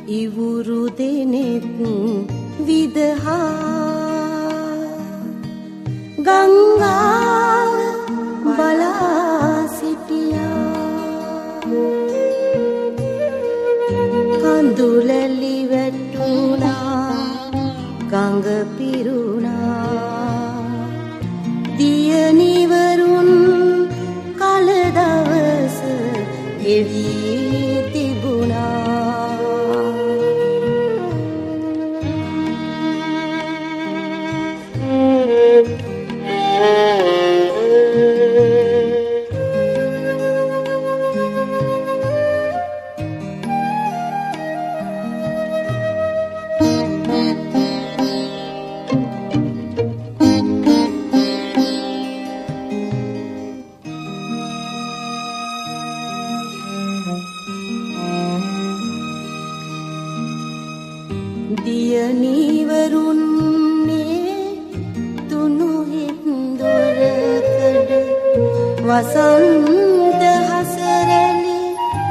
ඉවුරු දෙනෙත් විදහා ගංගාව බලා සිටියා. කඳුලැලි වැටුණා ගඟ පිරුණා දියනිවරුන් කල දවස ගෙවී තිබුණා. දියනිවරුන්නේ තුනු හිත් දොරකඩ වසන්ත හසරැලි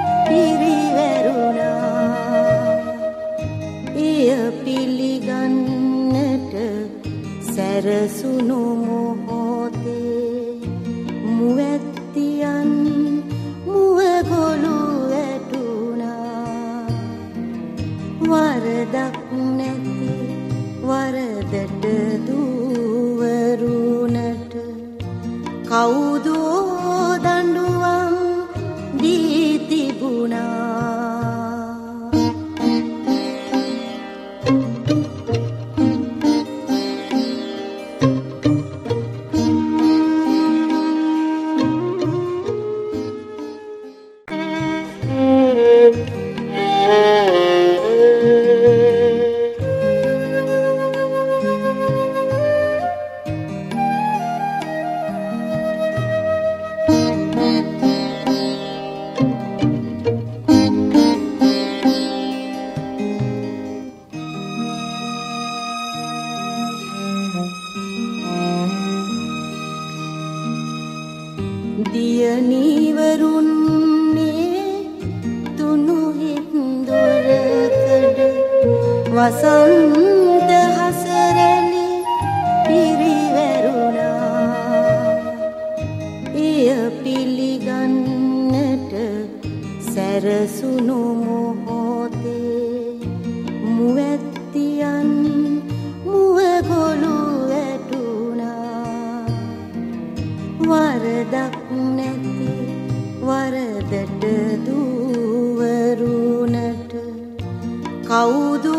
පිරිවැරුණා. එය පිළිගන්නට සැරසුණු මොහොතේ මුවැත්තියන් මුවගොළු වැටුණා. වරදක් නැති වරදට දුවරුණට කවුදෝ දඬුවම් දී තිබුණා. දියනිවරුන්නේ තුනු හිත් දොරකඩ වසන්ත හසරැලි පිරිවැරුණා. එය පිළිගන්නට සැරසුණු මොහොතේ මුවැත්තියන් මුවගොළු වැටුණා. වරදක් නැති වරදට දුවරුණට කවුදෝ